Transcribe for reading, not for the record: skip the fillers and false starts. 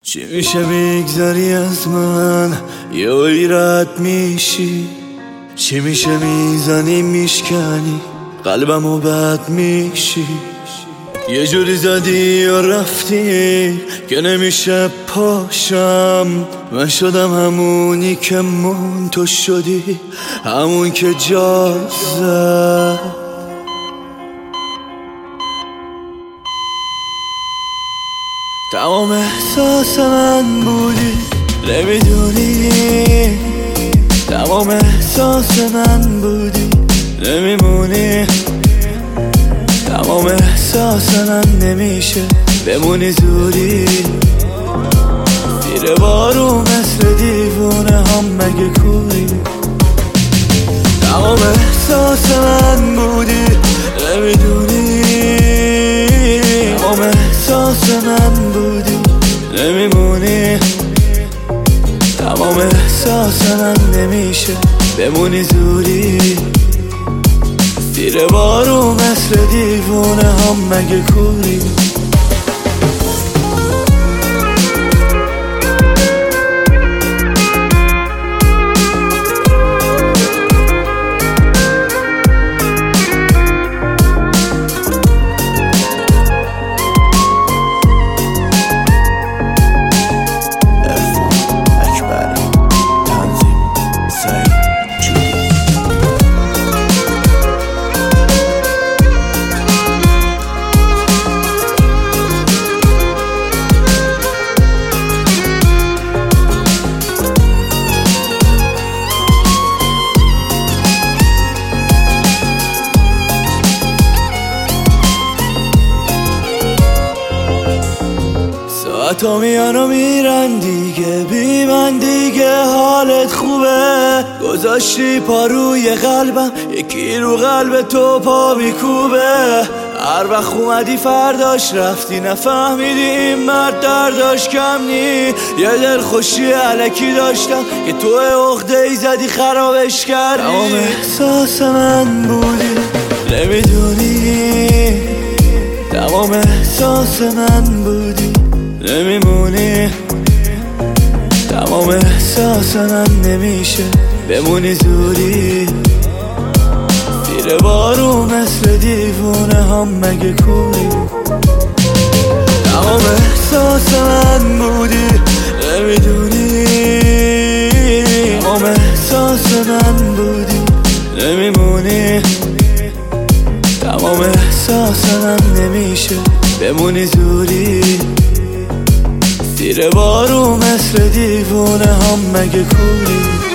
چی میشه میگذاری از من یه رد میشی؟ چی میشه میزنی میشکنی قلبمو بد میشی؟ یه جوری زدی و رفتی که نمیشه پاشم. من شدم همونی که مون، تو شدی همون که جا زد. تمام احساس من بودی نمیدونی، تمام احساس من بودی نمیمونی، تمام احساس من نمیشه بمونی زودی. زیر بارو مثل دیوونه هم مگه کوری؟ تمام احساس من بودی نمیدونی، تمام احساس من بودی نمیمونی، تمام احساس من نمیشه بمونی زودی. زیر بارو مثل دیوونه هم مگه کوری؟ ساعتا میان و میرن دیگه، بی من دیگه حالت خوبه؟ گذاشتی پا روی قلبم، یکی رو قلب تو پا میکوبه. هر وقت اومدی فرداش رفتی، نفهمیدی این مرد درداش کم نی. یه دل خوشی علکی داشتم که تو عقده ای زدی خرابش کردی. تمام احساس من بودی نمیدونی، تمام احساس من بودی نمیمونی، تمام احساس من نمیشه بمونی زودی. زیر بارو مثل دیوونه هم مگه کوری؟ تمام احساس من بودی نمیدونی، تمام احساس من بودی نمیمونی، تمام احساس من نمیشه بمونی زودی. زیر بارو مثل دیوونه هم مگه کوری؟